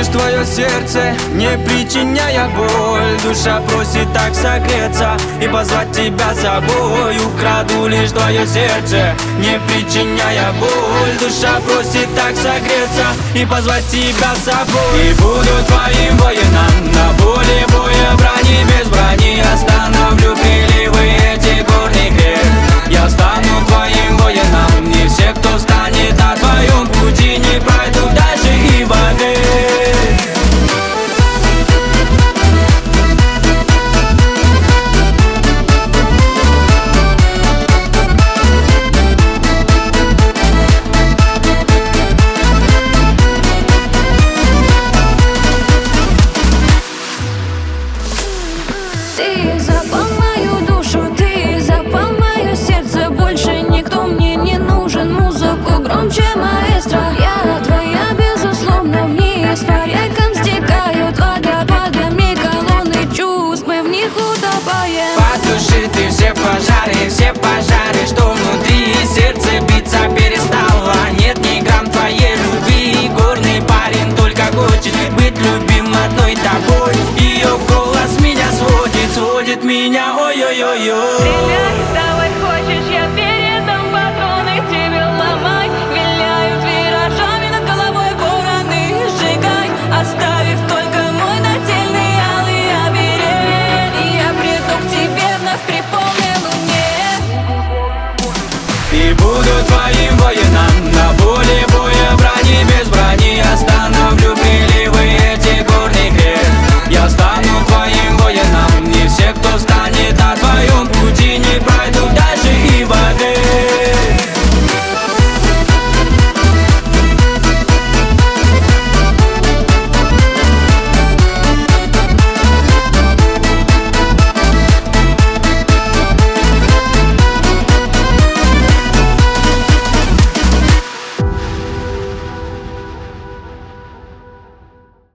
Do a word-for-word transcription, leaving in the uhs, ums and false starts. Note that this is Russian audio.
лишь твое сердце, не причиняя боль. Душа просит так согреться и позвать тебя с собой. Украду лишь твое сердце, не причиняя боль. Душа просит так согреться и позвать тебя с собой. И буду твоим воином на поле боя, брони без брони. Остановлю крик